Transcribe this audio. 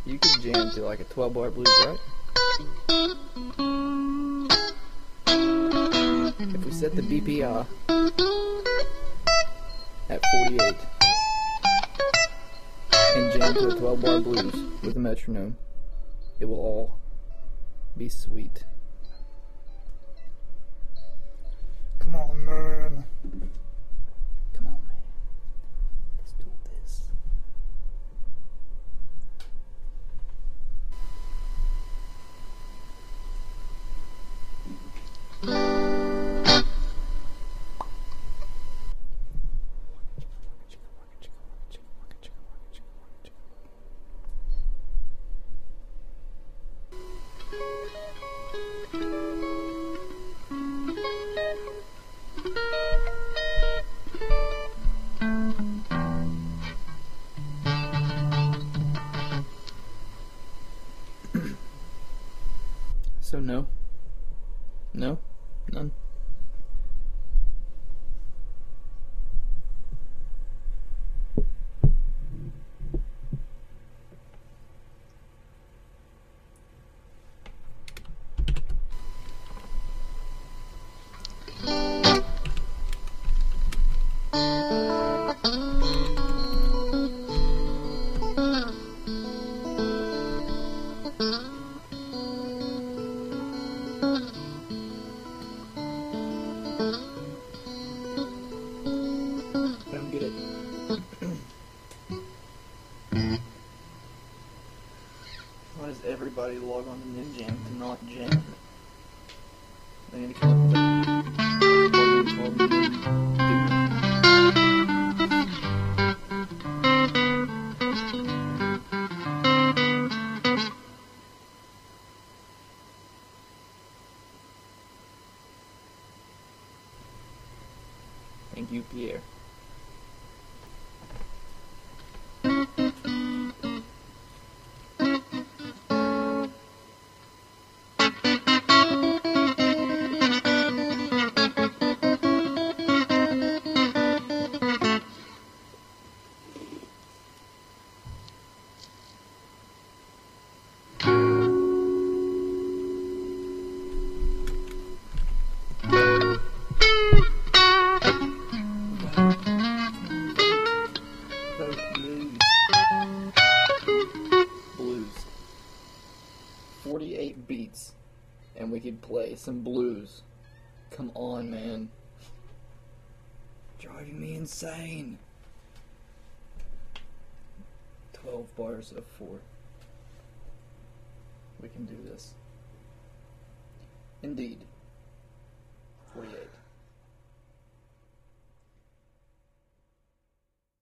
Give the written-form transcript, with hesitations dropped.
You could jam to like a 12-bar blues, right? If we set the BPI at 48 and jam to a 12-bar blues with a metronome, it will all be sweet. Come on, man. Come on, man. Let's do this. So no? No? None? I don't get it. Why does everybody log on to Ninjam to not jam? They need to come up with a plugin called Thank you, Pierre. Blues. 48 beats, and we could play some blues. Come on, man. Driving me insane. 12 bars of 4. We can do this. Indeed. 48.